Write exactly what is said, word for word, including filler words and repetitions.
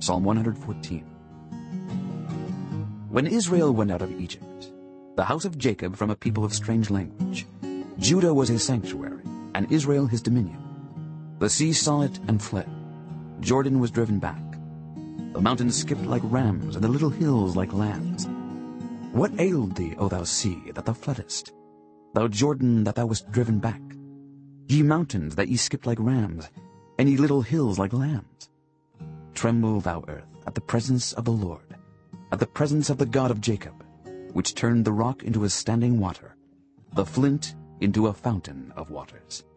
Psalm one fourteen. When Israel went out of Egypt, the house of Jacob from a people of strange language, Judah was his sanctuary, and Israel his dominion. The sea saw it and fled. Jordan was driven back. The mountains skipped like rams, and the little hills like lambs. What ailed thee, O thou sea, that thou fleddest? Thou Jordan, that thou wast driven back? Ye mountains, that ye skipped like rams, and ye little hills like lambs? Tremble, thou earth, at the presence of the Lord, at the presence of the God of Jacob, which turned the rock into a standing water, the flint into a fountain of waters.